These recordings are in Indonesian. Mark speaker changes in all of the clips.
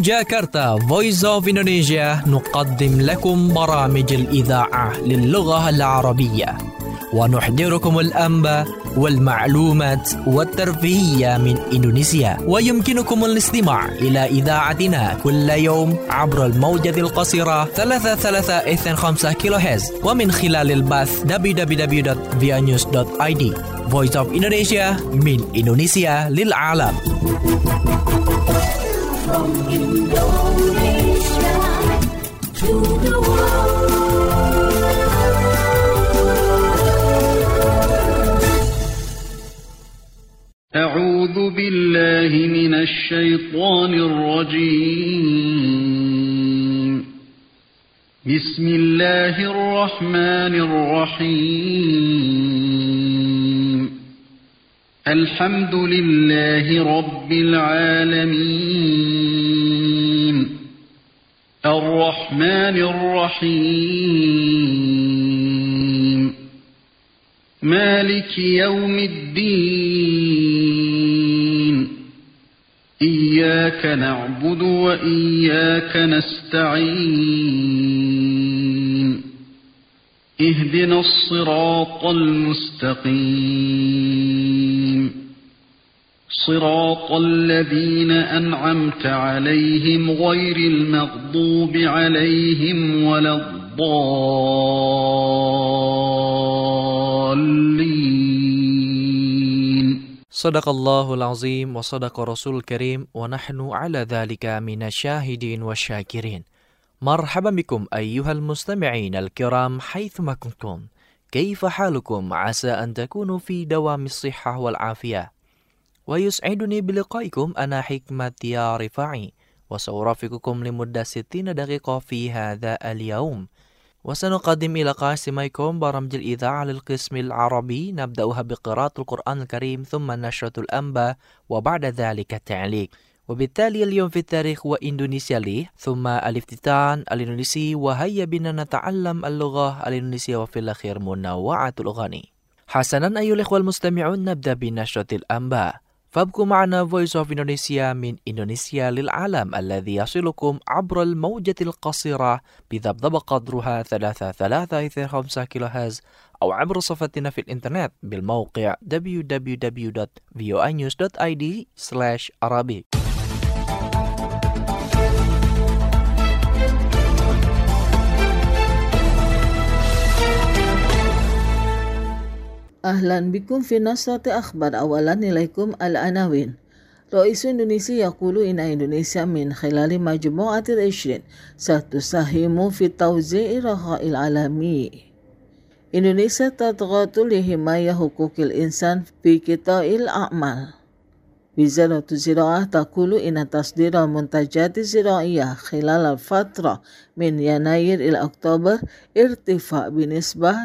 Speaker 1: من جاكرتا Voice of Indonesia نقدم لكم برامج الإذاعة للغة العربية ونحضركم الأنباء والمعلومات والترفيهية من إندونيسيا. ويمكنكم الاستماع إلى إذاعتنا كل يوم عبر الموجة القصيرة 3325 كيلوهرتز ومن خلال البث www.vianews.id. Voice of Indonesia من إندونيسيا للعالم.
Speaker 2: From Indonesia to the world.
Speaker 3: أعوذ بالله من الشيطان الرجيم. بسم الله الرحمن الرحيم. الحمد لله رب العالمين. الرحمن الرحيم. مالك يوم الدين. إياك نعبد وإياك نستعين. اهدنا الصراط المستقيم. صراط الذين أنعمت عليهم غير المغضوب عليهم ولا الضالين.
Speaker 1: صدق الله العظيم وصدق رسول الكريم ونحن على ذلك من الشاهدين والشاكرين. مرحبا بكم أيها المستمعين الكرام حيثما كنتم. كيف حالكم؟ عسى أن تكونوا في دوام الصحة والعافية. ويسعدني بلقائكم أنا حكمة يا رفاعي وسأرافقكم لمدة 60 دقيقة في هذا اليوم. وسنقدم إلى قاسميكم برامج الإذاعة للقسم العربي نبدأها بقراءة القرآن الكريم ثم نشرة الأنباء وبعد ذلك التعليق. وبالتالي اليوم في التاريخ وإندونيسيا لي ثم الافتتان الإندونيسي وهيا بنا نتعلم اللغة الإندونيسية وفي الأخير منوعات الأغاني. حسنا أيها الإخوة المستمعون نبدأ بنشرة الأنباء. فابقوا معنا Voice of Indonesia من إندونيسيا للعالم الذي يصلكم عبر الموجة القصيرة بذبذب قدرها 3325 كيلوهرتز أو عبر صفحتنا في الإنترنت بالموقع www.voanews.id/arabic.
Speaker 4: أهلا بكم في نشرة أخبار. أولا إليكم العناوين. رئيس إندونيسيا يقول إن إندونيسيا من خلال مجموعة ال20 ستساهم في توزيع الرخاء العالمي. إندونيسيا تضغط لحماية حقوق الإنسان في قطاع الأعمال. وزارة الزراعة تقول إن تصدير المنتجات الزراعية خلال الفترة من يناير إلى أكتوبر ارتفاع بنسبة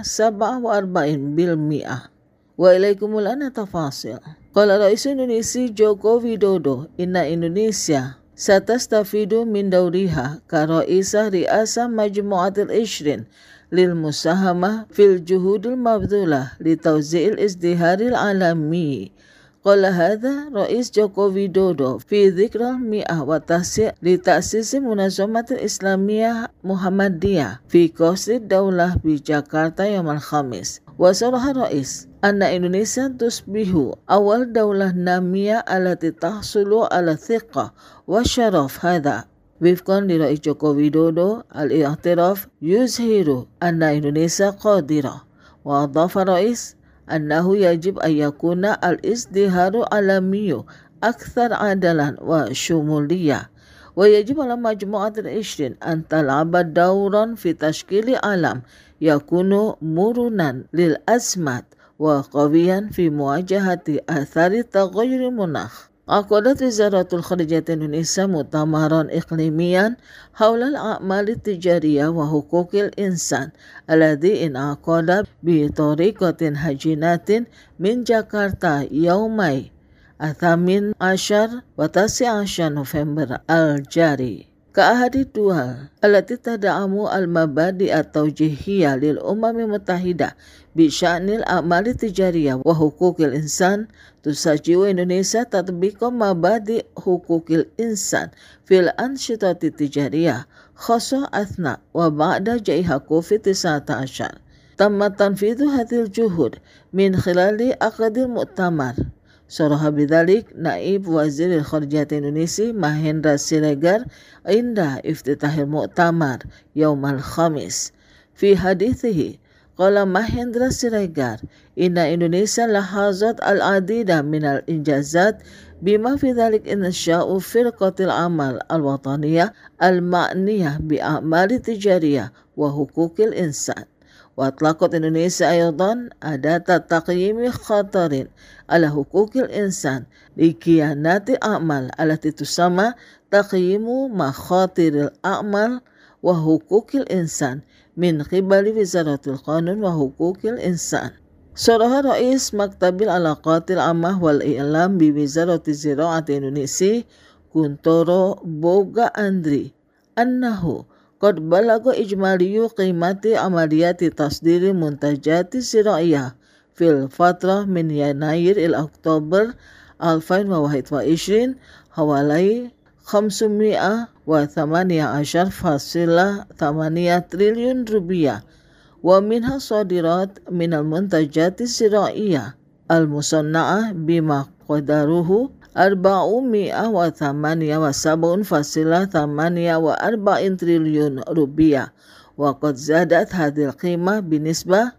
Speaker 4: 47%. وإليكم الآن تفاصيل. قال رئيس إندونيسيا جوكو ويدودو إن إندونيسيا ستستفيد من دورها كرئيسة رئاسة مجموعة ال20 للمساهمة في الجهود المبذولة لتوزيع الازدهار العالمي. قال هذا رئيس جوكو ويدودو في ذكرى 109 لتأسيس منظمة الإسلامية محمدية في قصر الدولة بجاكرتا يوم الخميس. وصرح الرئيس أن إندونيسيا تصبح أول دولة نامية التي تحصل على الثقة والشرف هذا. وفقا لرئيس جوكو ويدودو الاعتراف يظهر أن إندونيسيا قادرة. وأضاف الرئيس أنه يجب أن يكون الازدهار العالمي أكثر عدلا وشمولية. ويجب على مجموعة ال20 أن تلعب دورا في تشكيل عالم يكون مرنا للأزمات وقويا في مواجهة آثار تغير المناخ. عقدت وزارة الخارجية إندونيسيا مؤتمرا إقليميا حول الأعمال التجارية وحقوق الإنسان الذي انعقد بطريقة هجينة من جاكرتا يومي 18 و19 نوفمبر الجاري. كأحد الدول التي تدعم المبادئ التوجيهية للأمم المتحدة بشأن الأعمال التجارية وحقوق الإنسان، تسجل إندونيسيا تطبيق مبادئ حقوق الإنسان في الأنشطة التجارية خاصة أثناء وبعد جائحة كوفيد-19. تم تنفيذ هذه الجهود من خلال عقد المؤتمر. صرح بذلك نائب وزير الخارجية الإندونيسي ماhendra Siregar عند افتتاح المؤتمر يوم الخميس. في حديثه قال ماhendra Siregar إن إندونيسيا لاحظت العديد من الإنجازات بما في ذلك إنشاء فرقة العمل الوطنية المعنية بأعمال التجارية وحقوق الإنسان. وأطلقت إندونيسيا أيضا أداة تقييم خطر على حقوق الإنسان لكيانات الأعمال التي تسمى تقييم مخاطر الأعمال وحقوق الإنسان من قبل وزارة القانون وحقوق الإنسان. صرح رئيس مكتب العلاقات العامة والإعلام بوزارة الزراعة الإندونيسي كونتورو بوغا أندري أنه قد بلغ إجمالي قيمة عمليات تصدير المنتجات الزراعية في الفترة من يناير إلى أكتوبر 2021 حوالي 518.8 تريليون روبيا، ومنها صادرات من المنتجات الزراعية المصنعة بما قدره 487.48 تريليون روبيا، وقد زادت هذه القيمة بنسبة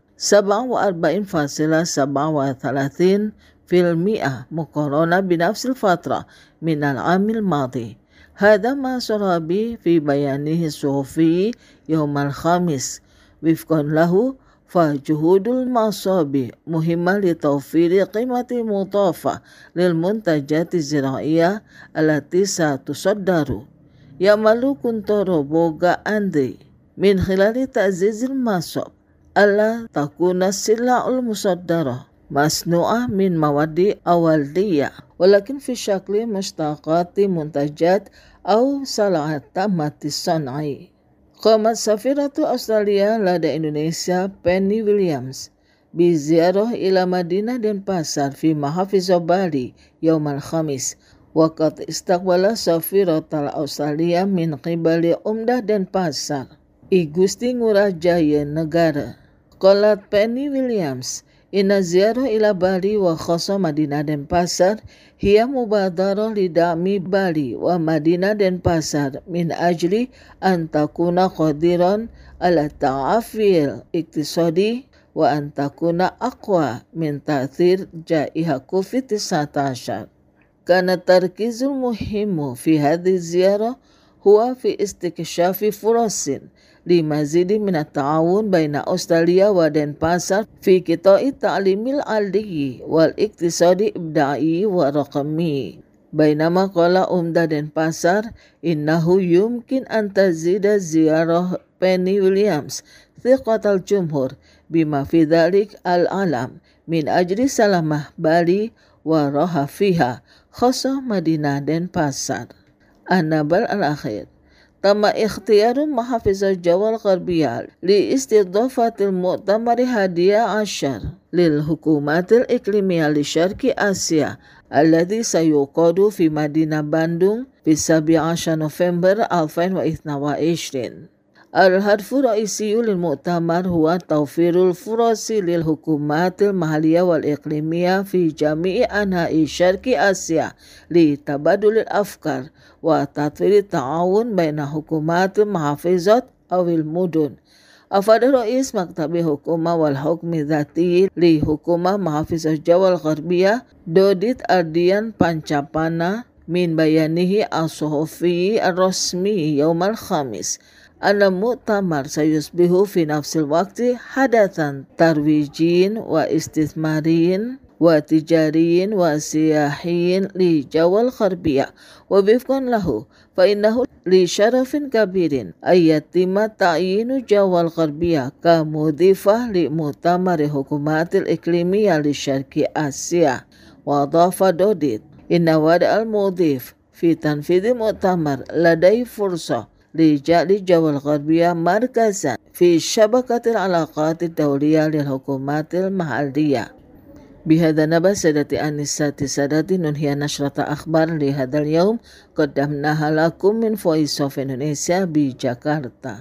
Speaker 4: 47.37% مقارنة بنفس الفترة من العام الماضي. هذا ما صرح به في بيانه الصحفي يوم الخميس. وفقا له فجهود المصابي مهمة لتوفير قيمة مضافة للمنتجات الزراعية التي ستصدر. يعمل كونتورو بوغا أندري من خلال تعزيز المصاب ألا تكون السلع المصدرة مصنوعة من مواد أولية ولكن في شكل مشتقات منتجات أو سلعة تمت الصنع. قامت سفيرة أستراليا لدى إندونيسيا بيني ويليامز بزيارة إلى مدينة دنباسار في محافظة بالي يوم الخميس، وقد استقبل سفيرة أستراليا من قبل عمدة دنباسار إغوستي Ngurah Jaya Negara. قالت بيني ويليامز إن الزيارة إلى بالي وخاصة مدينة دنباسار هي مبادرة لدعم بالي ومدينة دنباسار من أجل أن تكون قادرا على التعافي الاقتصادي وأن تكون أقوى من تأثير جائحة كوفيد-19. كان التركيز المهم في هذه الزيارة هو في استكشاف فرص لمزيد من التعاون بين أستراليا ودنباسار في قطاع التعليم العالي والاقتصاد الإبداعي والرقمي. بينما قال عمدة دنباسار إنه يمكن أن تزيد زيارة بيني ويليامز ثقة الجمهور بما في ذلك العالم من أجل سلامة بالي وراحة فيها خاصة مدينة دنباسار. النبر الأخير، تم اختيار محافظة جوا الغربية لاستضافة المؤتمر 11 للحكومات الإقليمية لشرق آسيا الذي سيعقد في مدينة باندung في 17 نوفمبر 2022. الهدف الرئيسي للمؤتمر هو توفير الفرص للحكومات المحلية والإقليمية في جميع أنحاء شرق آسيا لتبادل الأفكار وتطوير التعاون بين حكومات المحافظات أو المدن. أفاد رئيس مكتب الحكومة والحكم الذاتي لحكومة محافظة جوا الغربية دودit Ardian Pancapana من بيانه الصحفي الرسمي يوم الخميس أن المؤتمر سيصبح في نفس الوقت حدثا ترويجيا واستثماريا وتجاريا وسياحيا لجوا الغربية. ووفقا له فإنه لشرف كبير أن يتم تعيين جوا الغربية كمضيفة لمؤتمر الحكومات الإقليمية لشرق آسيا. وأضاف دودit إن وضع المضيف في تنفيذ مؤتمر لدي فرصة لجعل الغربية مركزا في شبكة العلاقات الدولية للحكومات المحلية. بهذا نبأ سادتي أنساتي سادتي ننهي نشرة أخبار لهذا اليوم قدمناها لكم من Voice of Indonesia بجاكرتا.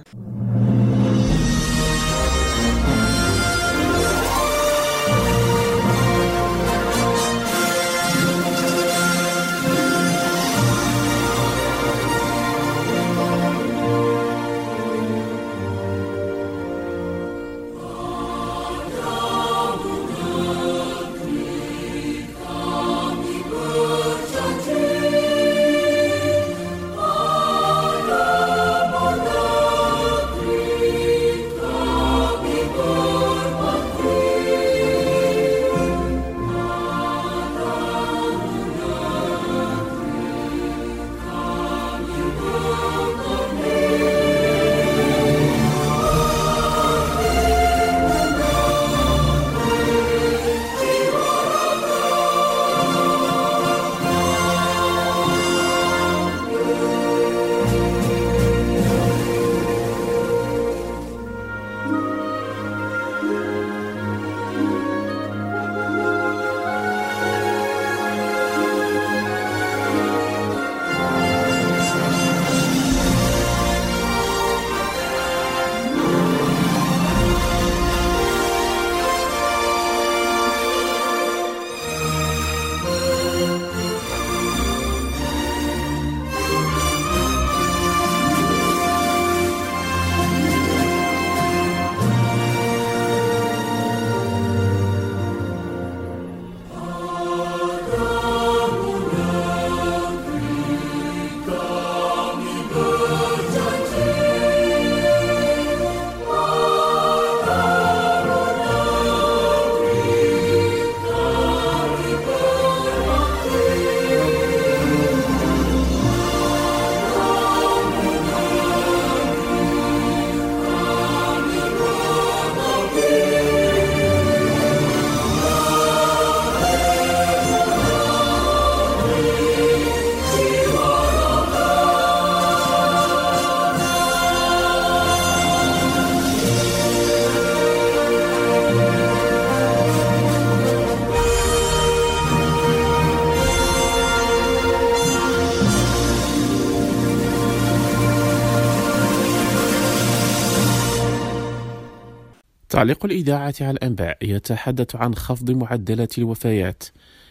Speaker 5: تعليق الإذاعة على الأنباء يتحدث عن خفض معدلات الوفيات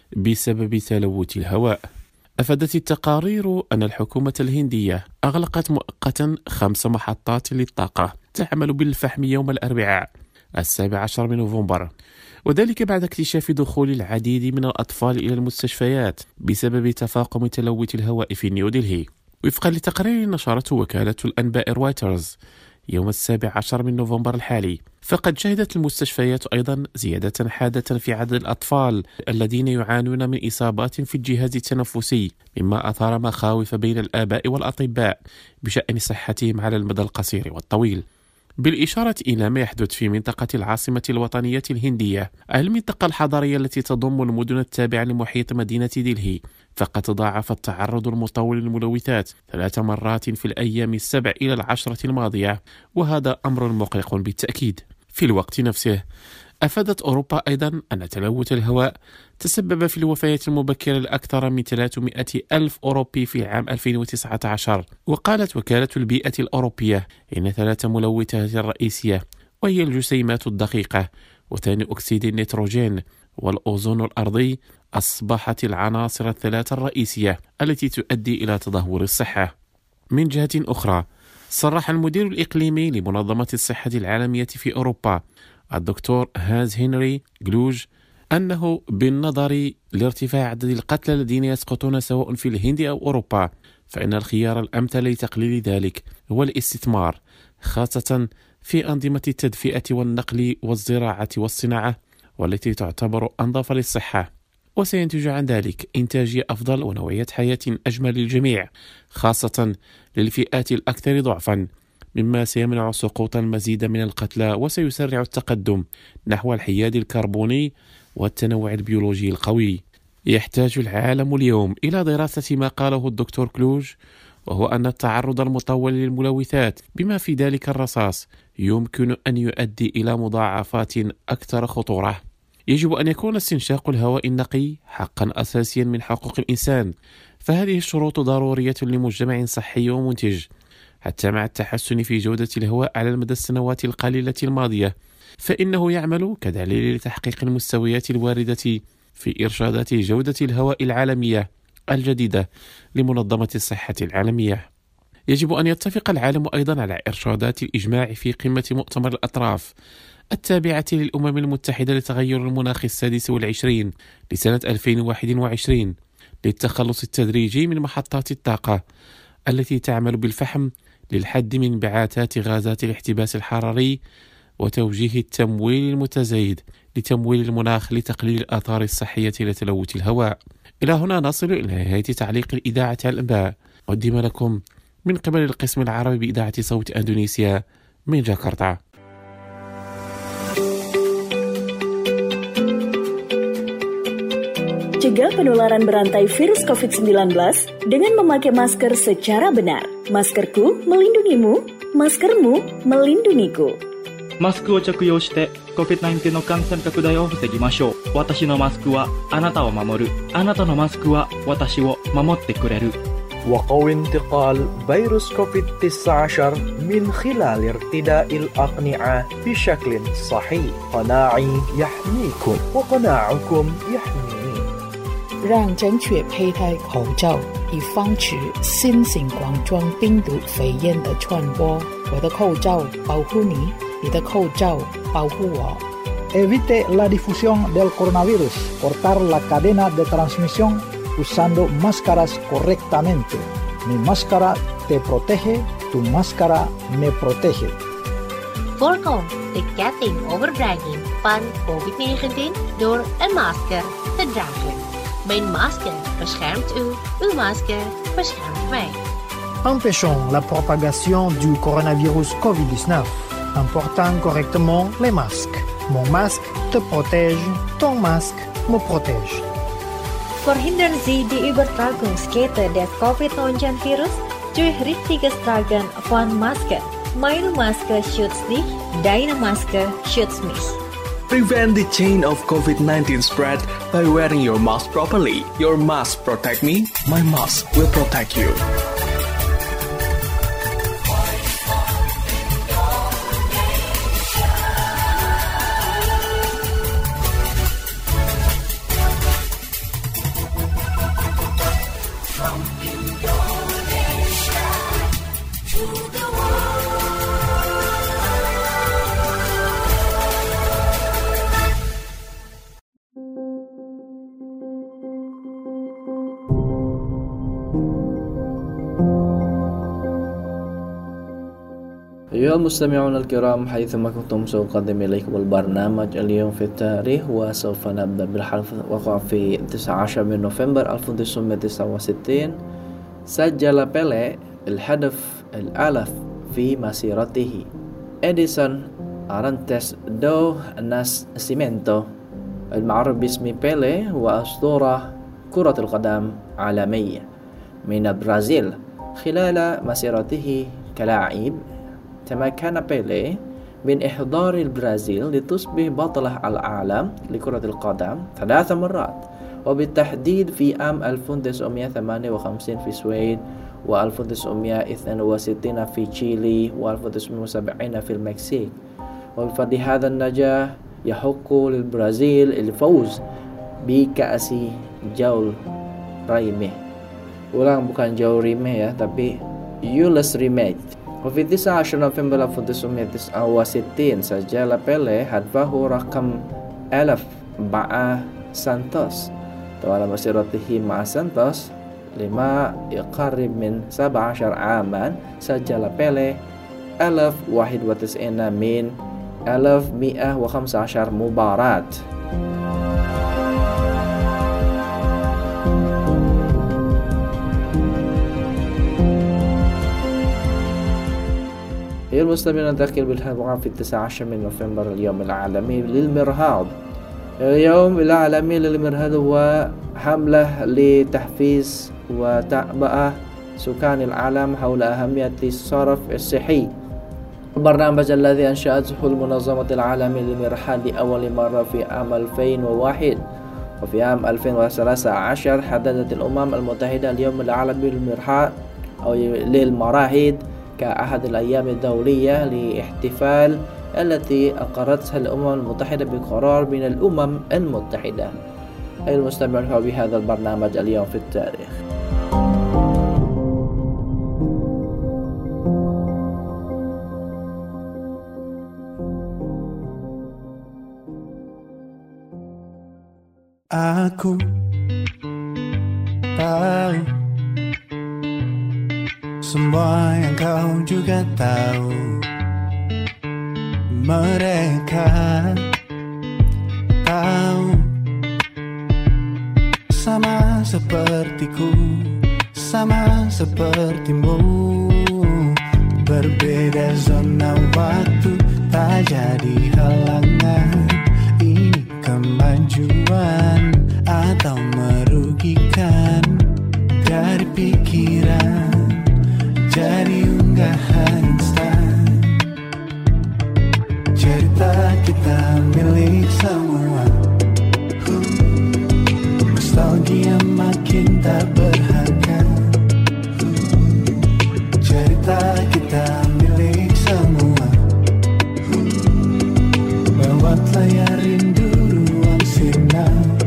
Speaker 5: بسبب تلوث الهواء. أفادت التقارير أن الحكومة الهندية أغلقت مؤقتا 5 محطات للطاقة تعمل بالفحم يوم الأربعاء 17 من نوفمبر، وذلك بعد اكتشاف دخول العديد من الأطفال إلى المستشفيات بسبب تفاقم تلوث الهواء في نيودلهي. وفقا لتقرير نشرته وكالة الأنباء رويترز يوم 17 من نوفمبر الحالي، فقد شهدت المستشفيات أيضا زيادة حادة في عدد الأطفال الذين يعانون من إصابات في الجهاز التنفسي، مما أثار مخاوف بين الآباء والأطباء بشأن صحتهم على المدى القصير والطويل. بالإشارة إلى ما يحدث في منطقة العاصمة الوطنية الهندية، المنطقة الحضرية التي تضم المدن التابعة لمحيط مدينة دلهي، فقد تضاعف التعرض المطول للملوثات 3 مرات في الأيام 7 إلى 10 الماضية، وهذا أمر مقلق بالتأكيد. في الوقت نفسه أفادت أوروبا أيضا أن تلوث الهواء تسبب في الوفيات المبكرة لأكثر من 300 ألف أوروبي في العام 2019. وقالت وكالة البيئة الأوروبية إن 3 ملوثات رئيسية، وهي الجسيمات الدقيقة وثاني أكسيد النيتروجين والأوزون الأرضي، أصبحت العناصر ال3 الرئيسية التي تؤدي إلى تدهور الصحة. من جهة أخرى، صرح المدير الإقليمي لمنظمة الصحة العالمية في أوروبا الدكتور هانز هنري جلوج أنه بالنظر لارتفاع عدد القتلى الذين يسقطون سواء في الهند أو أوروبا، فإن الخيار الأمثل لتقليل ذلك هو الاستثمار، خاصة في أنظمة التدفئة والنقل والزراعة والصناعة، والتي تعتبر أنظف للصحة، وسينتج عن ذلك إنتاجية أفضل ونوعية حياة أجمل للجميع، خاصة للفئات الأكثر ضعفا، مما سيمنع سقوط المزيد من القتلى وسيسرع التقدم نحو الحياد الكربوني والتنوع البيولوجي القوي. يحتاج العالم اليوم إلى دراسة ما قاله الدكتور كلوج، وهو أن التعرض المطول للملوثات بما في ذلك الرصاص يمكن أن يؤدي إلى مضاعفات أكثر خطورة. يجب أن يكون استنشاق الهواء النقي حقا أساسيا من حقوق الإنسان، فهذه الشروط ضرورية لمجتمع صحي ومنتج. حتى مع التحسن في جودة الهواء على المدى السنوات القليلة الماضية، فإنه يعمل كدليل لتحقيق المستويات الواردة في إرشادات جودة الهواء العالمية الجديدة لمنظمة الصحة العالمية. يجب أن يتفق العالم أيضا على إرشادات الإجماع في قمة مؤتمر الأطراف التابعة للأمم المتحدة لتغير المناخ 26 لسنة 2021 للتخلص التدريجي من محطات الطاقة التي تعمل بالفحم للحد من انبعاثات غازات الاحتباس الحراري، وتوجيه التمويل المتزايد لتمويل المناخ لتقليل الآثار الصحية لتلوث الهواء. إلى هنا نصل إلى نهاية تعليق الإذاعة على الأنباء، قدم لكم من قبل القسم العربي بإذاعة صوت أندونيسيا من جاكرتا.
Speaker 6: Cegah penularan berantai virus COVID-19 dengan memakai masker secara benar. Maskerku melindungimu, maskermu melindungiku.
Speaker 7: マスクを着用して COVID-19 の感染拡大を防ぎましょう。私のマスクはあなたを守る。あなたのマスクは私を守ってくれる。
Speaker 1: وقوي انتقال فيروس كوفيد-19 من خلال ارتداء الأقنعة بشكل صحيح. قناعي يحميكم وقناعكم يحميني.
Speaker 8: 让正确佩戴口罩，以防止新型冠状病毒肺炎的传播。我的口罩保护你，你的口罩保护我。
Speaker 9: Evite la difusión del coronavirus. Cortar la cadena de transmisión usando máscaras correctamente. Mi máscara te protege, tu máscara me protege.
Speaker 10: Voorkom de ketting overdraging van COVID-19 door een masker te dragen. Mijn masker beschermt u, uw masker beschermt mij.
Speaker 11: Empêchons la propagation du coronavirus COVID-19 en portant correctement les masques. Mon masque te protège, ton masque me protège.
Speaker 12: Verhindern Sie die Übertragungskette des Covid-19-Virus durch richtiges Tragen von Maske. Meine Maske schützt dich, deine Maske schützt mich.
Speaker 13: Prevent the chain of COVID-19 spread by wearing your mask properly. Your mask protect me, my mask will protect you.
Speaker 1: أيها المستمعون الكرام، حيثما كنتم سأقدم إليكم البرنامج اليوم في التاريخ، وسوف نبدأ بالحدث وقع في 19 من نوفمبر 1969. سجل بيلي الهدف الألف في مسيرته. إديسون أرانتيس دو ناسيمنتو المعروف باسم بيلي هو أسطورة كرة القدم عالمية من البرازيل. خلال مسيرته كلاعب تمكن بيلي من إحضار البرازيل لتصبح بطلة العالم لكرة القدم 3 مرات، وبالتحديد في عام 1958 في السويد، و1962 في تشيلي، و1970 في المكسيك. وبفضل هذا النجاح يحق للبرازيل الفوز بكأس جول ريمي. ulang bukan Joe Rimet ya, tapi Jules Rimet. وفي 19 نوفمبر 1969 سجل بيلي هدفه رقم 1000 مع سانتوس. طوال مسيرته مع سانتوس لما يقرب من 17 عاما، سجل بيلي 1091 من 1115 مباراة. المستمعون ننتقل بالحلقة في 19 من نوفمبر اليوم العالمي للمرهاض.
Speaker 14: اليوم العالمي للمرض هو حملة لتحفيز وتعبئة سكان العالم حول أهمية الصرف الصحي. البرنامج الذي أنشأته المنظمة العالمية للمرحاض لأول مرة في عام 2001 وفي عام 2013 حددت الأمم المتحدة اليوم العالمي للمرحاض أو للمراهيد كأحد الأيام الدولية لاحتفال التي أقرتها الأمم المتحدة بقرار من الأمم المتحدة. أيها المستمعون، بهذا البرنامج اليوم في التاريخ.
Speaker 15: Aku tahu semua yang kau juga tahu. Mereka tahu sama sepertiku, sama sepertimu. Berbeda zona waktu tak jadi halangan. Ini kemajuan atau merugikan. Dari pikiran jadi unggahan instan. Cerita kita milik semua. Nostalgia makin tak berharga. Cerita kita milik semua. Lewat layar rindu ruang sirna.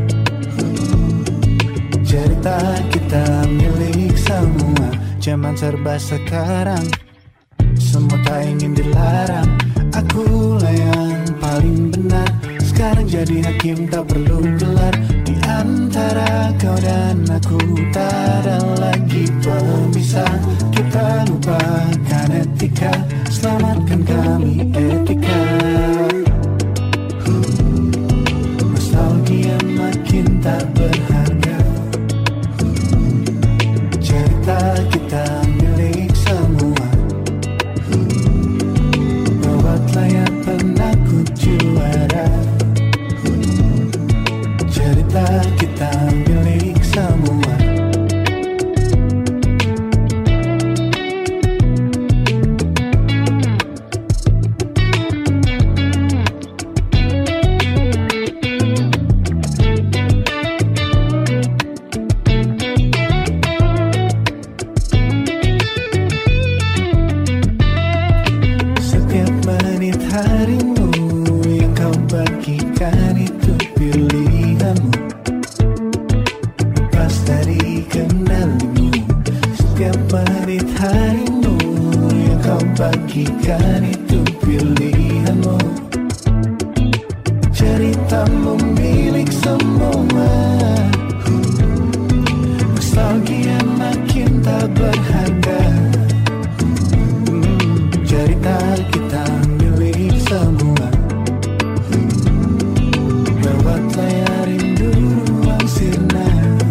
Speaker 15: Cerita kita milik semua. Zaman serba sekarang, semua tak ingin dilarang. Akulah yang paling benar. Sekarang jadi hakim tak perlu gelar. Di antara kau dan aku tak ada lagi pemisah. Kita lupakan etika, selamatkan kami etika. Nostalgia makin tak berharga. Cerita kita milik semua. Lewat layar penakut juara. Cerita kita milik semua. Setiap menit harimu yang kau bagikan itu pilihanmu. Lepas dari kendalimu. Setiap menit harimu yang kau bagikan itu pilihanmu. Ceritamu milik semua. Nostalgia makin tak berharga. Cerita kita milik semua. Lewat layar rindu ruang sirna.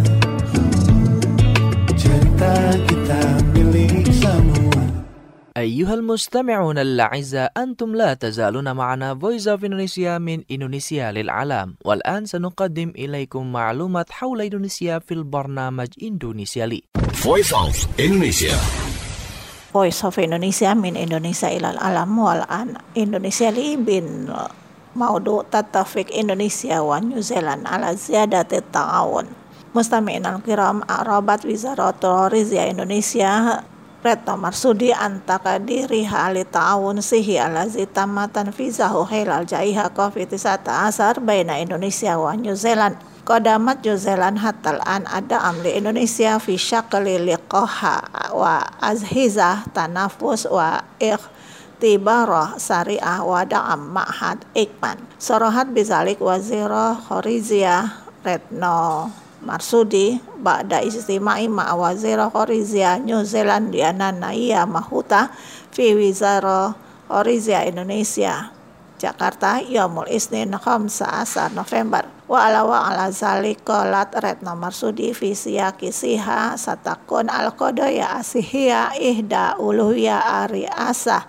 Speaker 15: Cerita kita milik semua.
Speaker 1: أيها المستمعون الأعزاء، أنتم لا تزالون معنا Voice of Indonesia من إندونيسيا للعالم. والآن سنقدم إليكم معلومات حول إندونيسيا في البرنامج إندونيسيا لي.
Speaker 16: Voice of Indonesia.
Speaker 17: Voice of Indonesia من إندونيسيا إلى العالم. والآن إندونيسيا لي بين موضوع تتفق إندونيسيا ونيوزيلندا على زيادة التعاون. مستمعينا الكرام، أعربت وزارة الرزق إندونيسيا Retno Marsudi antakadiriha li ta'awun sihi alazi tamatan fizahu hilal jaiha COVID-19 baina Indonesia wa New Zealand. Qadamat New Zealand hatta al-an ada amli Indonesia fi syakli liqaha wa azhizah tanafus wa ikhtibarah syariah wa da'am ma'had ikman. Sorohat bizalik wazirah Khorizia Retno Marsudi ba'da istima'i ma'a wazirah Khorizia New Zealand Diana Naya Mahuta fi wizarah Khorizia Indonesia Jakarta Yaumul Isnin 15 November wa ala zalika lat Retno Marsudi fi siyaki satakun al-qadaya asihiyya ihda uluhiyya ari asah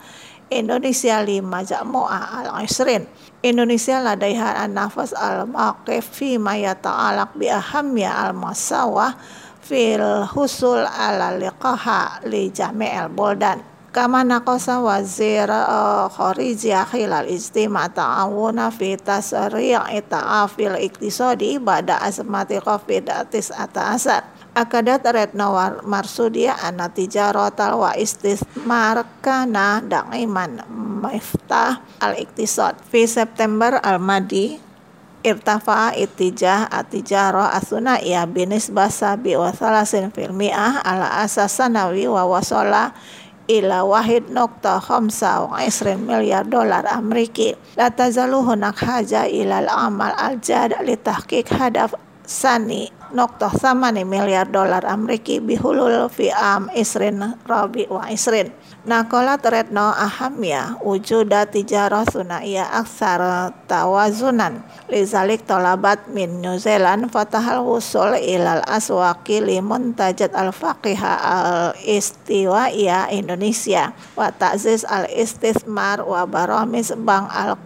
Speaker 17: Indonesia 5 Majmu'ah al-Ishrin. Indonesia ladaiha an-nafas al-maqif fi ma yata'alaq bi ahamya al-masawah fil husul ala liqaha li jami'il buldan. Kama naqasa wazir kharijiyah khilal ijtima' ta'awuna fi tasri'i ta'afil iktisadi ba'da azmati COVID-19. Akadat Retno Marsudi anna tijaratal wa istismar kana da'iman miftah al-iktisad. Fi September al-madi irtafa'a itijah at-tijarah as-sunaiyah binisbah 37% ala asas sanawi wa wasala ila $1.25 miliar Amerika. La tazalu hunak haja ila al-amal al-jad li tahqiq hadaf sani $8 miliar Amerika bihulul fi am isrin rabi wa isrin. Nakolat Retno ahamya wujuda tijarah sunaiyah aksar tawazunan lizalik tolabat min New Zealand fatahal wusul ilal aswaqi limuntajat al-faqiha al-istiwaiyah Indonesia wa ta'ziz al-istismar wa baramis bank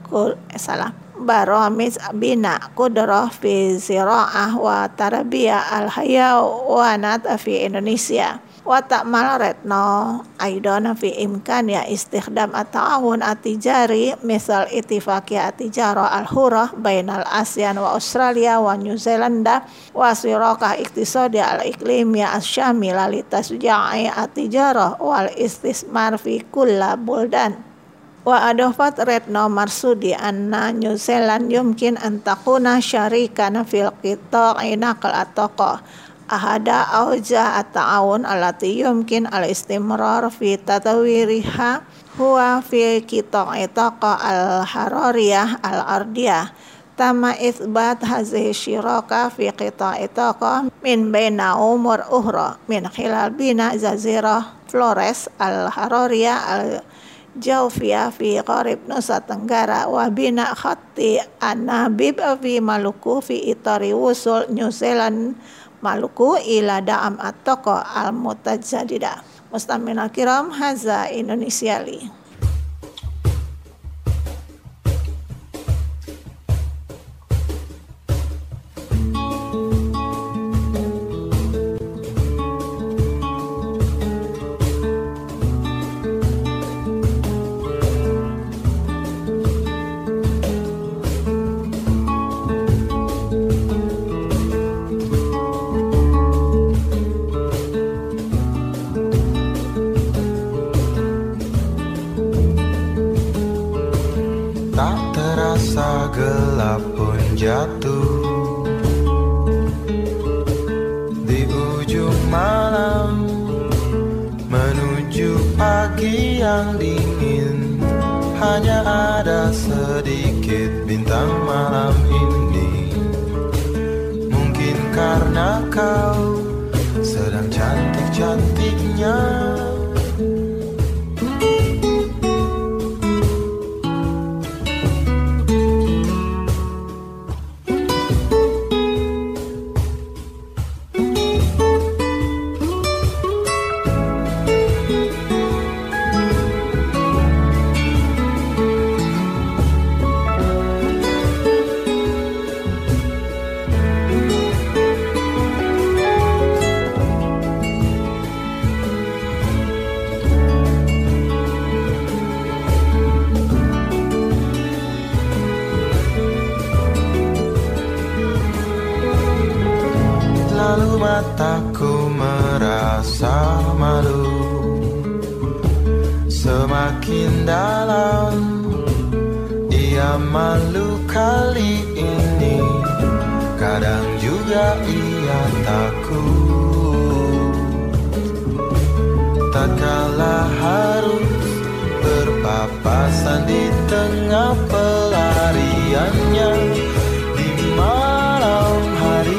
Speaker 17: baramis bina kudrah fi zira'ah wa tarbiyah al-hayawanat fi Indonesia. Wa ta'mal Retno aidana fi imkaniyah istikhdam at-ta'awun at-tijari misal ittifaqiyah at-tijarah al-hurah bainal ASEAN wa Australia wa New Zealand wa sirakah iktisadiyah al-iklimiyah asy-syamilah li tasja'i at-tijarah wal istismar fi kulla buldan. Wa adofat Retno Marsudi anna New Zealand yumkin an takuna syarikan fil qita'i naql at-taqah ahada auja at-ta'awun allati yumkin al-istimrar fi tatawiriha huwa fi qita'i taqa al-harariyah al-ardiyah. Tama itsbat hazihi syiraka fi qita'i taqa min baina umur uhra min khilal bina jazirah Flores al-harariyah al-jawfiyah fi qarib Nusa Tenggara wa bina khatti an-nabib fi Maluku fi itari wusul New Zealand Maluku ila da'am at-taqa al-mutajadida. Mustamina kiram, haza Indonesia li.
Speaker 18: Gelap pun jatuh di ujung malam menuju pagi yang dingin. Hanya ada sedikit bintang malam ini. Mungkin karena kau sedang cantik-cantiknya. Mataku merasa malu, semakin dalam ia malu kali ini. Kadang juga ia takut, tak kalah harus berpapasan di tengah pelariannya di malam hari.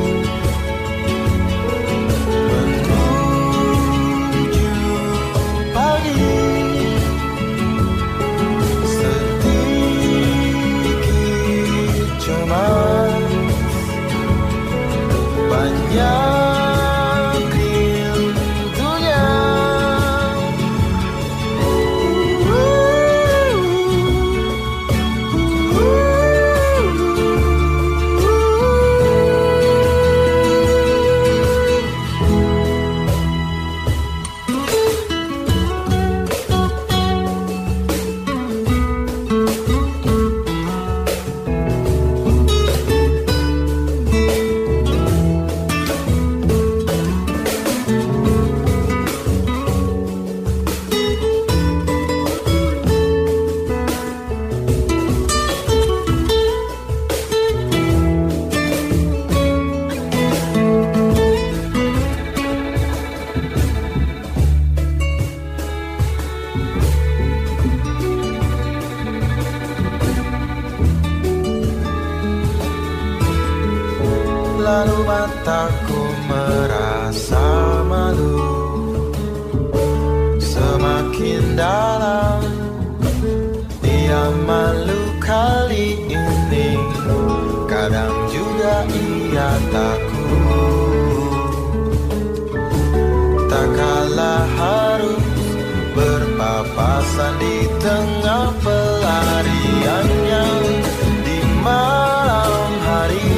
Speaker 18: Banyak rindunya, lalu mataku merasa malu. Semakin dalam ia malu kali ini, kadang juga ia takut. Tak kalah harus berpapasan di tengah pelariannya di malam hari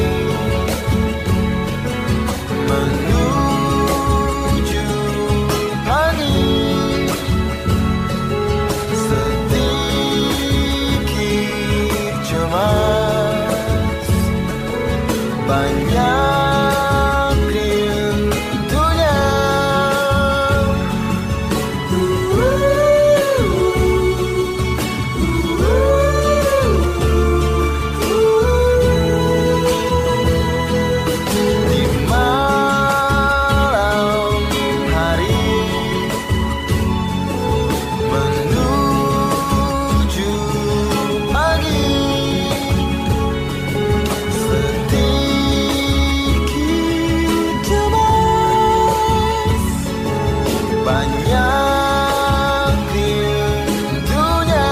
Speaker 18: menuju pagi. Sedikit cemas, banyak rindunya. Di malam hari menuju pagi, sedikit cemas, banyak rindunya.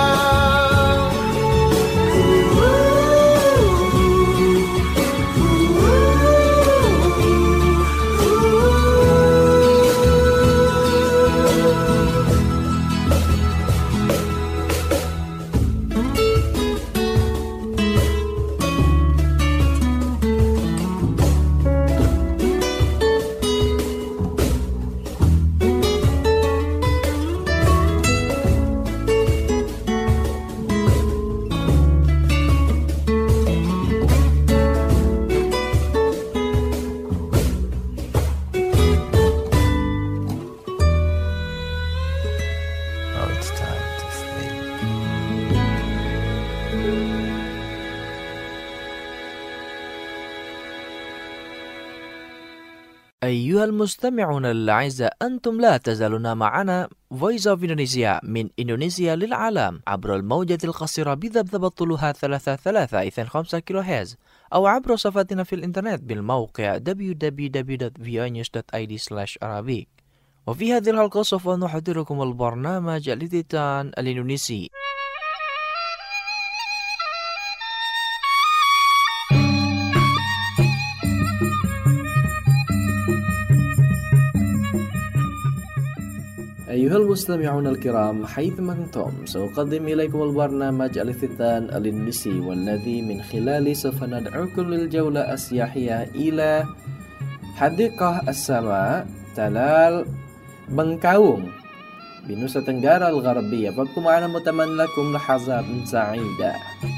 Speaker 18: Oh, it's time to sleep.
Speaker 1: أيها المستمعون الأعزاء، أنتم لا تزالون معنا Voice of Indonesia من إندونيسيا للعالم عبر الموجة القصيرة بذبذب طولها 3325 كيلو هرتز، أو عبر صفحتنا في الإنترنت بالموقع www.voanews.id/arabic. وفي هذه الحلقة سوف نحضركم البرنامج الإذاعي الإندونيسي. أيها المستمعون الكرام حيثما كنتم، سأقدم إليكم البرنامج الإذاعي الإندونيسي، والذي من خلاله سوف ندعوكم للجولة السياحية إلى حديقة السماء تلال بنكاوم بنوسة تنغارا الغربية. فابقوا معنا متمنى لكم لحظات سعيدة.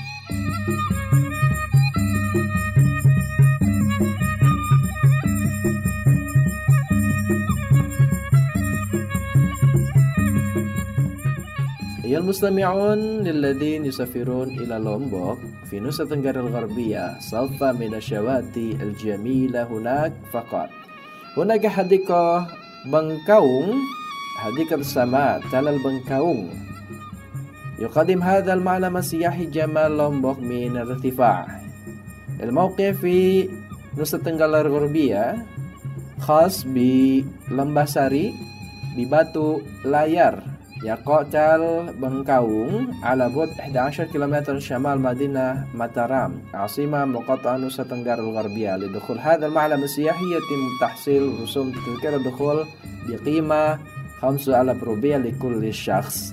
Speaker 1: أيها المستمعون للذين يسافرون إلى لومبوك في نوسة تنغارا الغربية، سوف من الشواطئ الجميلة هناك فقط. هناك حديقة بنكاوم، حديقة السماء تلال بنكاوم، يقدم هذا المعلم السياحي جمال لومبوك من الارتفاع. الموقع في نوسة تنغارا الغربية خاص بلمبah Sari بباتو لاير يقع تل بنكاوم على بعد 11 كيلومتر شمال مدينة ماتارام عاصمة مقاطعة نوسة تنغارا الغربية. لدخول هذا المعلم السياحي يتم تحصيل رسوم تذكرة الدخول بقيمة 5,000 روبية لكل شخص.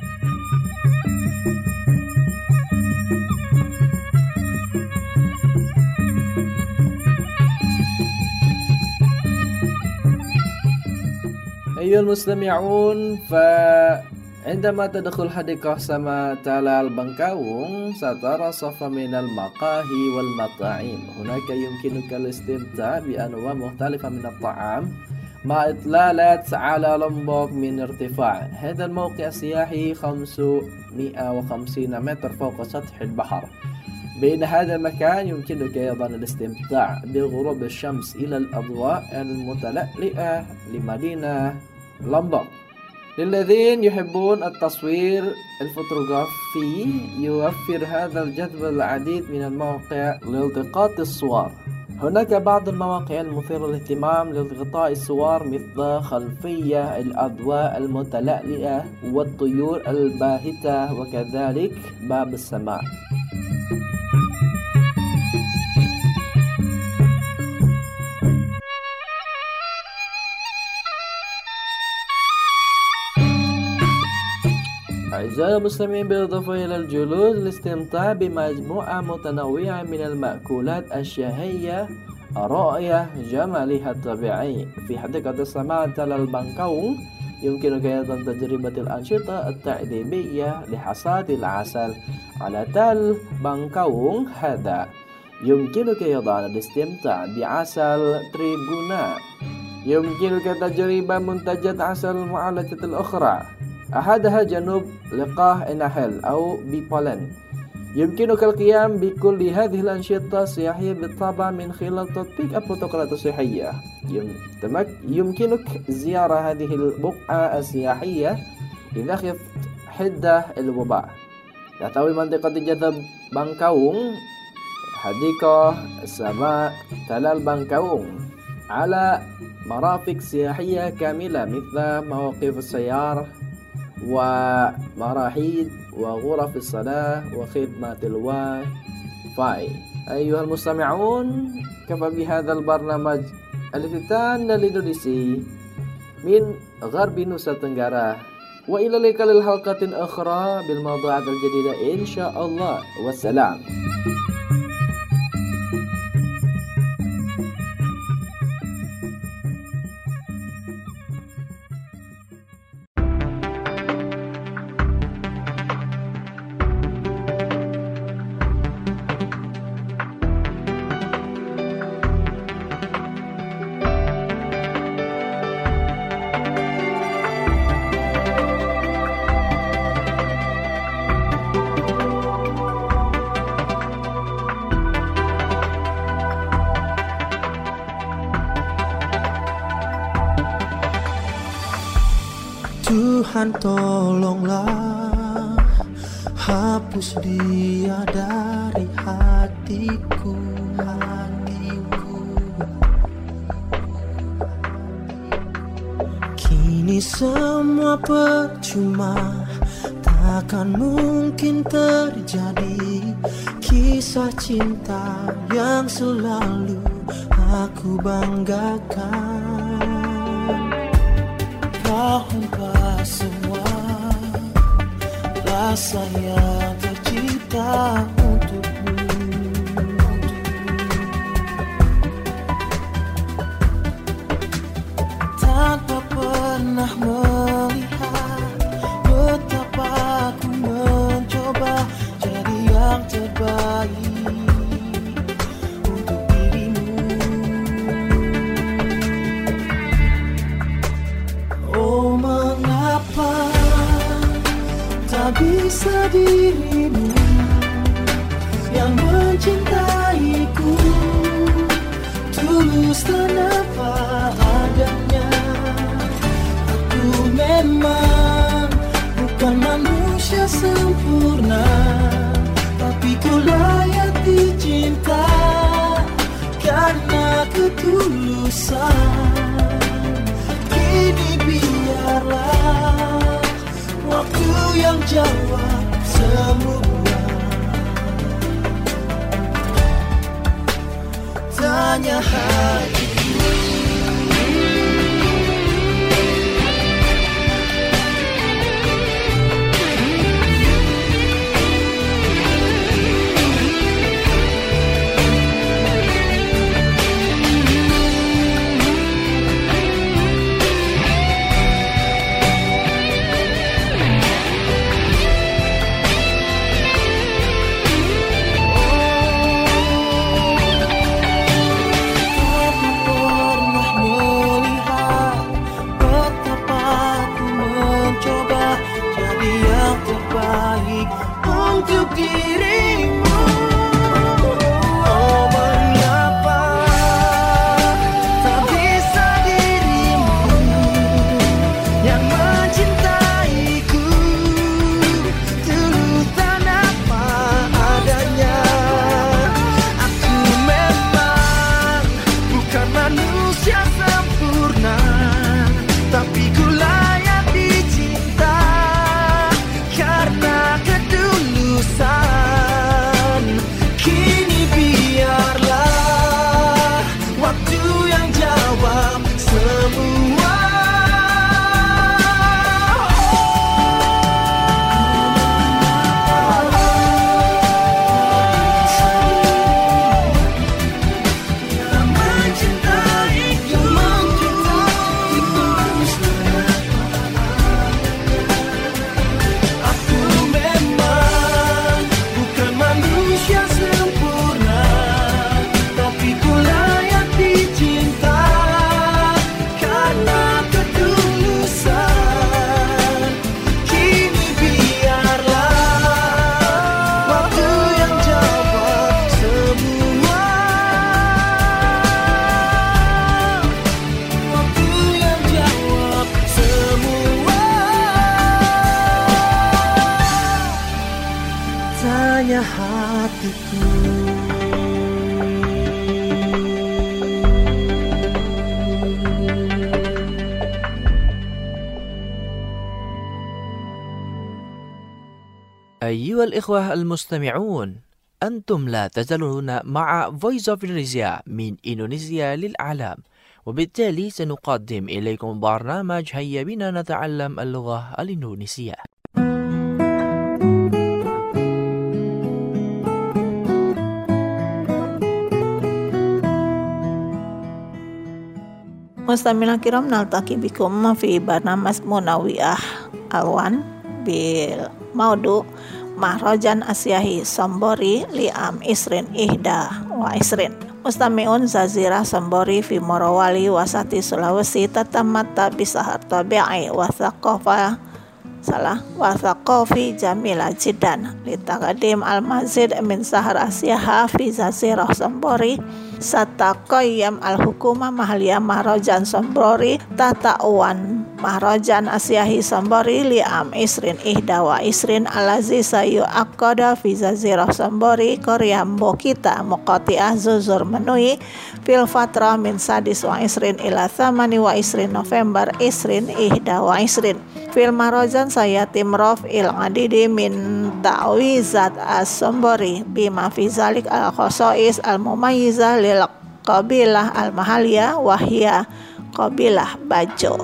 Speaker 1: أيها المستمعون، فعندما تدخل حديقة سماء تلال بنكاوم سترى صفا من المقاهي والمطاعم. هناك يمكنك الاستمتاع بأنواع مختلفة من الطعام مع إطلالات على لومبوك من ارتفاع. هذا الموقع السياحي 550 متر فوق سطح البحر. بين هذا المكان يمكنك أيضا الاستمتاع بغروب الشمس إلى الأضواء المتلألئة لمدينة لومبوك. للذين يحبون التصوير الفوتوغرافي يوفر هذا الجدول العديد من المواقع لالتقاط الصور.
Speaker 14: هناك بعض المواقع المثيرة للاهتمام لالتقاط الصور مثل خلفية الأضواء المتلألئة والطيور الباهتة وكذلك باب السماء. أعزائي المستمعين، بالإضافة إلى الجلوس للاستمتاع بمجموعة متنوعة من المأكولات الشهية رؤية جمالها الطبيعي في حديقة السماء تل البنكاung، يمكنك أيضا تجربة الأنشطة التأديبية لحصاد العسل على تل بنكاung هذا. يمكنك أيضا الاستمتاع بعسل تريجونا. يمكنك تجربة منتجات عسل المعالجة الأخرى، أحدها جنوب لقاح النحل أو بيبولن. يمكنك القيام بكل هذه الأنشطة السياحية بالطبع من خلال تطبيق البروتوكولات الصحية. يمكنك زيارة هذه البقعة السياحية إذا خفت حدة الوباء. تحتوي منطقة جذب بنكاung حديقة السماء تل بنكاung على مرافق سياحية كاملة مثل مواقف السيارة ومراحيض وغرف الصلاة وخدمة الواي فاي. أيها المستمعون، كفى بهذا البرنامج الافتتان الإندونيسي من غرب نوسا تنغارا، وإلى اللقاء للحلقة أخرى بالموضوعات الجديدة إن شاء الله، والسلام.
Speaker 15: Tuhan tolonglah, hapus dia dari hatiku. Kini semua percuma, takkan mungkin terjadi kisah cinta yang selalu aku banggakan. Tahukah semua rasa yang tercipta untukmu, tanpa pernah melihat betapa aku mencoba jadi yang terbaik untuk dirimu. Oh, mengapa tak bisa dirimu yang mencintaiku tulus tanpa adanya? Aku memang bukan manusia sempurna, tapi ku layak dicinta karena ketulusan. Kini biarlah waktu yang jawab semua. Tanya hatiku.
Speaker 1: أيها الإخوة المستمعون، أنتم لا تزالون مع Voice of Indonesia من إندونيسيا للعالم، وبالتالي سنقدم إليكم برنامج هيا بنا نتعلم اللغة الإندونيسية.
Speaker 17: Mustamina kiram naltaki bikum fi barnamas munawiyah alwan bil maudu mahrajan asyahi sambori liam isrin ihda wa isrin. Mustami'un zazirah sambori fi Morowali wasati Sulawesi tatamata bisahar tabi'i wa thaqafi jamila jiddan litaqadim al-mazid min sahar asyaha fi zazirah sambori sataqayyam al-hukuma mahaliyah mahrajan sambori tata'uan mahrajan asyahi sambori liam isrin ihda wa isrin alazi sayu akada fi zazirah sambori koryam bokita muqati'ah zuzur menui fil fatra min sadis wa isrin ila thamani wa isrin November isrin ihda wa isrin fil mahrajan saya timrof il adidi min ta'wizat as-sambori bima fi zalik al-khosais al-mumayyizah lil qabilah al-mahaliyah wahya qabilah Bajo.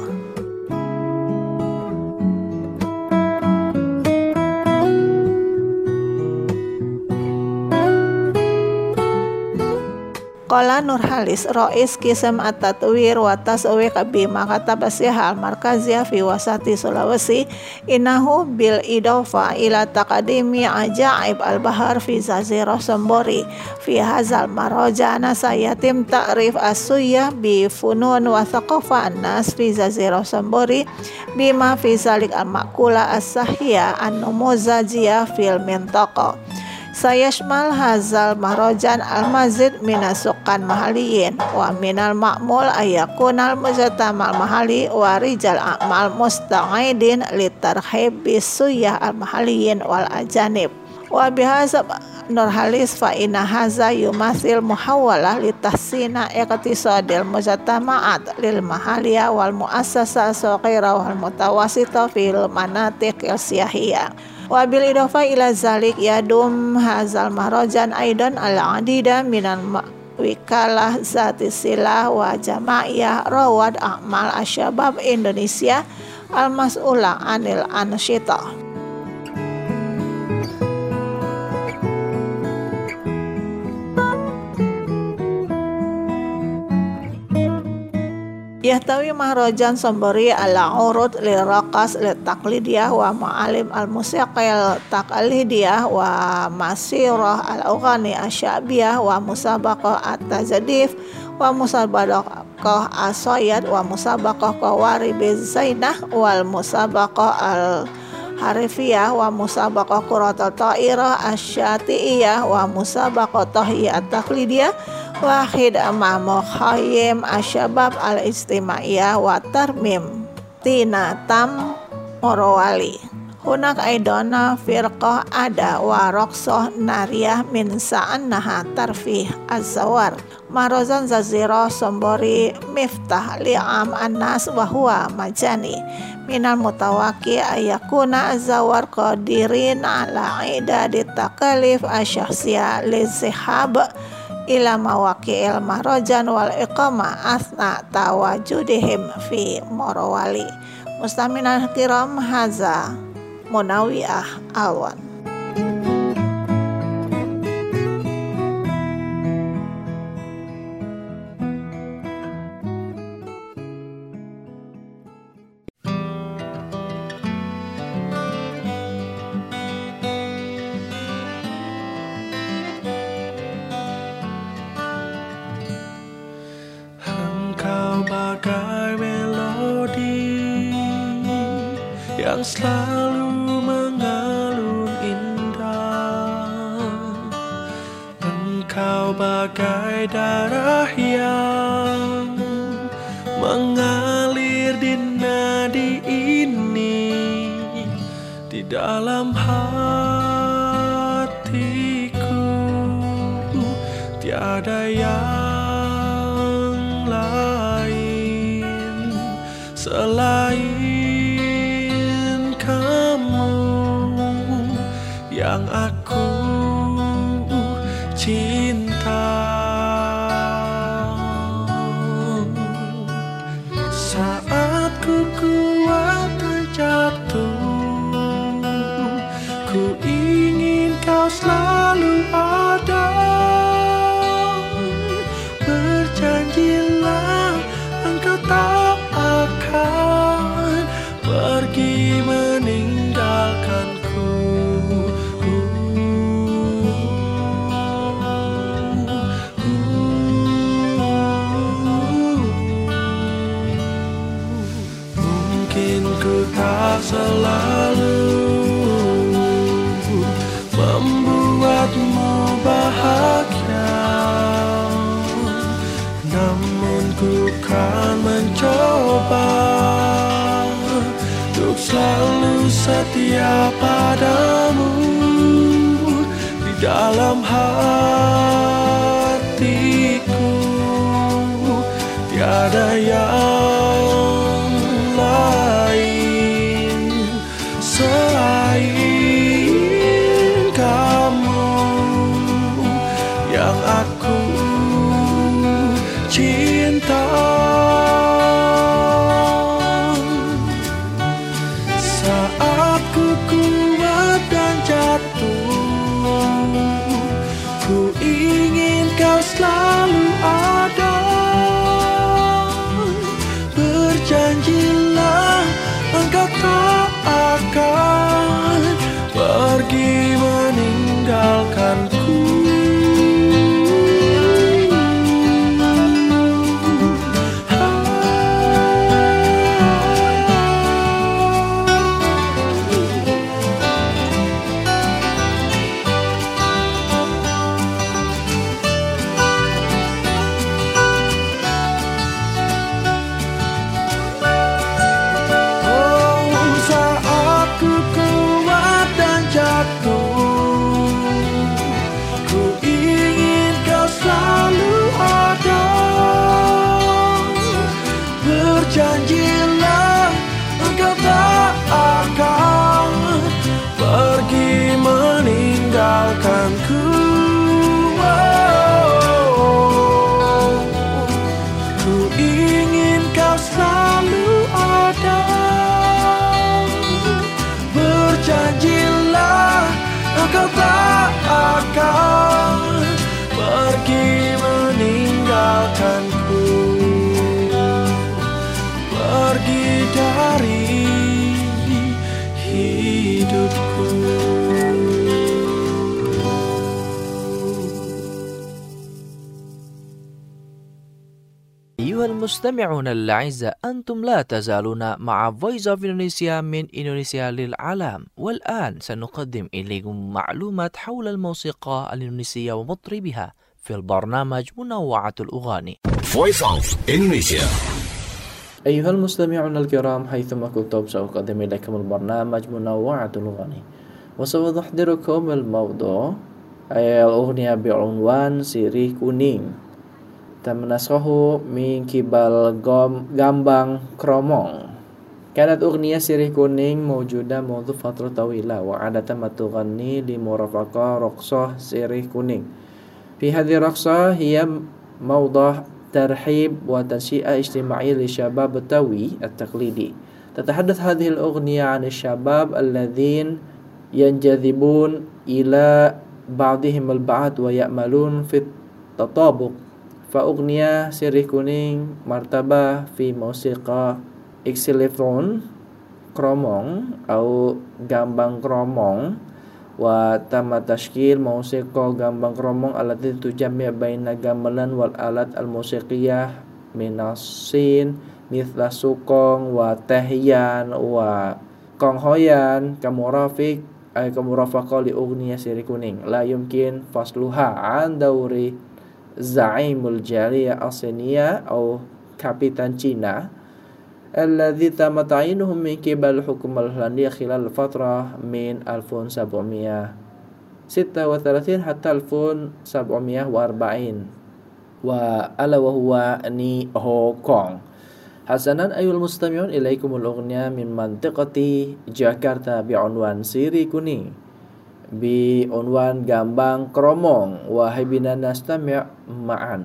Speaker 17: Qala Nurhalis Rois Kisem At-Tatwir wa Tasawwiq bima katab Asyah al-Markaziyah fi wasati Sulawesi innahu bil idofa ila taqadimi ajaib al-bahar fi zazirah Sambori fi hazal marojana sayatim ta'rif as-suyah bi funun wa thaqafa an-nas fi zazirah Sambori bima fi zalik al-maqula as-sahiyah an-numuzajiyah fil mintaqa. Sayashmal hazal mahrajan al-mazid minasukan mahaliyin wa minal ma'mul ayakunal mujatamal mahali wa rijal a'mal musta'idin litarhib bisuyah al-mahaliyin wal ajanib wa bihazab Nurhalis fa inna haza yumathil muhawalah litahsina iqtisadil mujatama'at lil mahaliyah wal muassasa saghira wal mutawasita fil manatiq al-siyahiyah. Wa bil idofa ila zalik yadum hazal mahrajan aidan al-adida minal wikalah zati silah wa jama'iyah rawad a'mal asyabab Indonesia al-mas'ula anil ansyita. Yahtawi mahrajan Sambori ala urud li raqas li taqlidiyah wa ma'alim al-musiqil taqlidiyah wa masirah al-ughani asyabiyah wa musabaqah at-tajadif wa musabaqah as-sayyad wa musabaqah qawaribiz zainah wal musabaqah al-harifiyah wa musabaqah quratul ta'irah asyati'iyah wa musabaqah tahiyat taqlidiyah wahid amam khayyim asyabab al-istimaiyah wa tarmim tinatam Morowali. Hunak aidona firqah ada wa raqsah nariyah min sa'annaha tarfih az-zawar. Marozan zazirah Sambori miftah li'am an-nas wa huwa majani. Minal mutawaki ayakuna az-zawar qadirin ala idadi takalif asyakhsiyah lizihab ila mawaqi'il mahrajan wal iqamah asna tawajudihim fi Morowali. Mustami'in kiram haza munawiyah alwan.
Speaker 19: Yang selalu mengalun indah, engkau bagai darah yang mengalir di nadi ini, di dalam hatiku tiada yang lain selain kamu yang selalu membuatmu bahagia, namun ku kan mencoba untuk selalu setia padamu. Di dalam hatiku tiada yang lain selain kamu yang aku cinta. Saat ku kuat dan jatuh, ku ingin kau selalu ada. Berjanjilah engkau tak akan pergi meninggalkanku. Janjilah engkau tak akan pergi meninggalkanku. Ku ingin kau selalu ada. Berjanjilah engkau tak akan pergi meninggalkanku, pergi dari hidupku.
Speaker 1: أيها المستمعون الأعزاء، أنتم لا تزالون مع Voice of Indonesia من إندونيسيا للعالم، والآن سنقدم إليكم معلومات حول الموسيقى الإندونيسية ومطربها في البرنامج منوعة الأغاني.
Speaker 16: Voice of Indonesia.
Speaker 14: أيها المستمعون الكرام، حيثما كنتم سأقدم إليكم البرنامج منوعة الأغاني، وسوف أحضركم الموضوع الأغنية بعنوان سيري كونينغ. تمنسخه من قبل Gambang Kromong. كانت أغنية سيري كونينغ موجودة منذ فترة طويلة، وعادة ما تغني لمرافقة رقصة سيري كونينغ. في هذه الرقصة هي موضوع ترحيب وتنشئة اجتماعية للشباب التوي التقليدي. تتحدث هذه الأغنية عن الشباب الذين ينجذبون إلى بعضهم البعض ويأملون في التطابق. فأغنية سيري كونينغ مرتبة في موسيقى إكسليفون كرومونغ أو Gambang Kromong، وتم تشكيل موسيقى Gambang Kromong التي تجمع بين الجملان والآلات الموسيقية من الصين مثل سوكونغ وتهيان وكونغهويان كمرافقة لأغنية سيري كونينغ. لا يمكن فصلها عن دور زعيم الجالية الصينية أو كابيتان تشينا الذي تم تعيينه من قبل الحكومة الهولندية خلال الفترة من 1736 حتى 1740 وألا وهو ني هو كونغ. حسنا أيها المستمعون، إليكم الأغنية من منطقة جاكرتا بعنوان سيري كونينغ بعنوان Gambang Kromong. وهي بنا نستمع معا.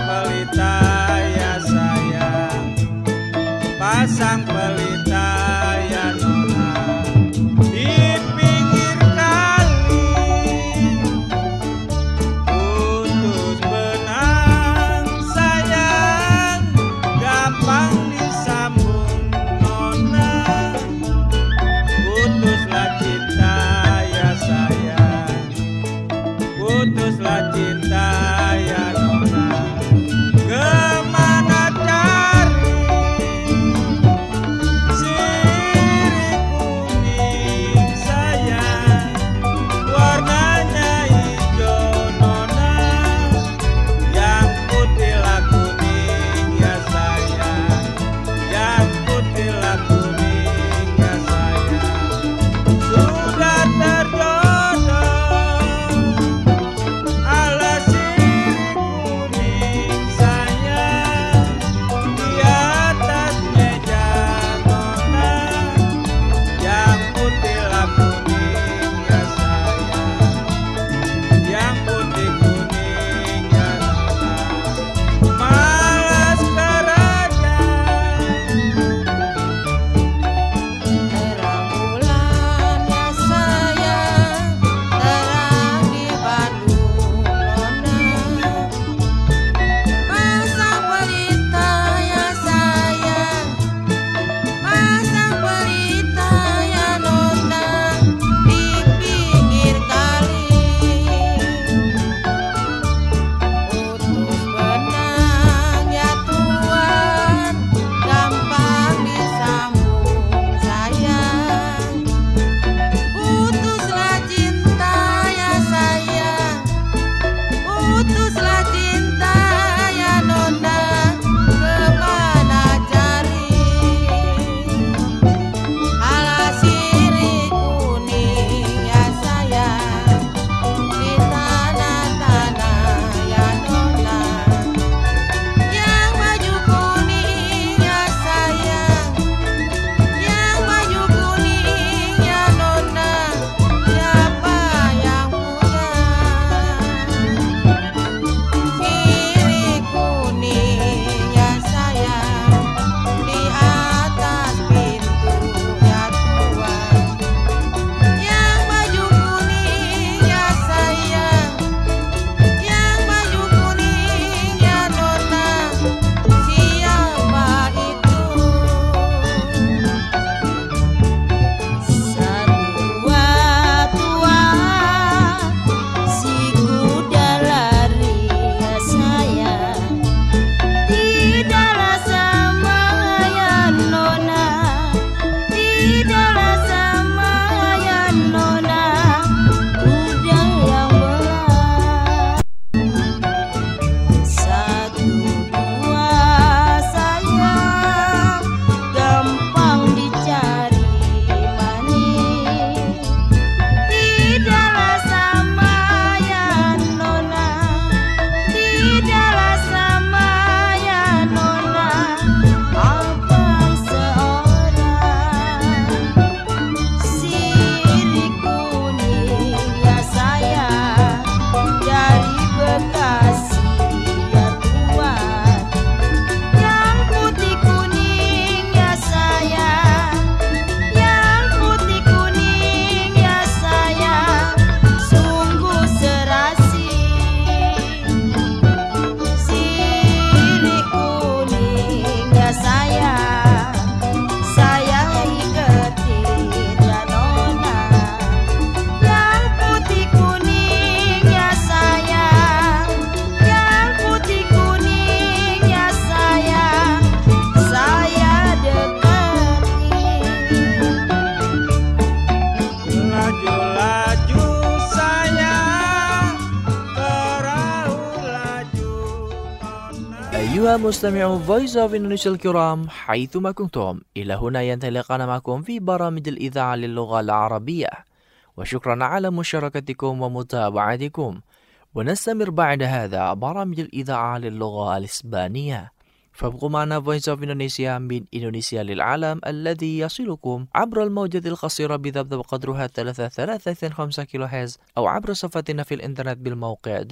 Speaker 20: Pasang pelita
Speaker 1: أيها المستمعون Voice of Indonesia الكرام حيثما كنتم، إلى هنا ينطلقنا معكم في برامج الإذاعة للغة العربية، وشكرا على مشاركتكم ومتابعتكم. ونستمر بعد هذا برامج الإذاعة للغة الإسبانية، فابقوا معنا Voice of Indonesia من إندونيسيا للعالم الذي يصلكم عبر الموجة القصيرة بذبذب قدرها 3.5 كيلوهرتز أو عبر صفحتنا في الإنترنت بالموقع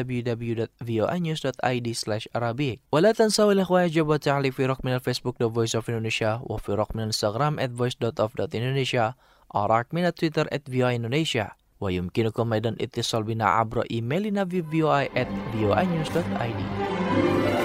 Speaker 1: www.voanews.id/arabic. ولا تنسوا الإخوة إعجاب وتعليق في رقم الفيسبوك The Voice of Indonesia، وفي رقم الإنستغرام @voice.of.indonesia، رقم التويتر @voaindonesia. ويمكنكم أيضا اتصال بنا عبر إيميلنا في voi@voanews.id.